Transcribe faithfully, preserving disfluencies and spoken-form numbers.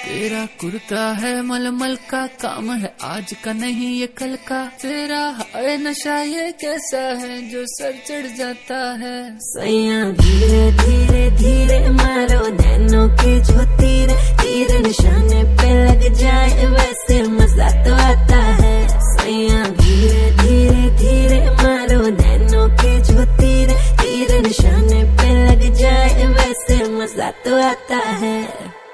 तेरा कुर्ता है मलमल का, काम है आज का नहीं ये कल का। तेरा हाय नशा ये कैसा है जो सर चढ़ जाता है। सैया धीरे धीरे धीरे मारो नैनों के जो तीर, तीर निशाने पे लग जाए वैसे मजा तो आता है। सैया धीरे धीरे धीरे मारो नैनों के जो तीर, तीर निशाने पे लग जाए वैसे मजा तो आता है।